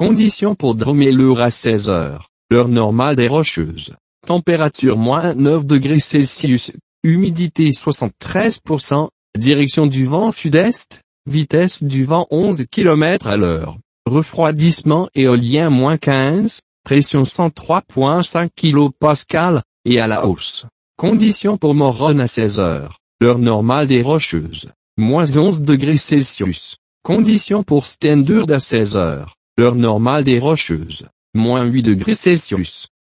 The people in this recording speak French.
Conditions pour Dromelleur à 16 heures. L'heure normale des Rocheuses. Température -9°C. Humidité 73%. Direction du vent sud-est. Vitesse du vent 11 km à l'heure. Refroidissement éolien -15. Pression 103,5 kPa. Et à la hausse. Conditions pour Morone à 16 heures. L'heure normale des Rocheuses. -11°C. Conditions pour Stendurd à 16 heures. L'heure normale des Rocheuses. -8°C.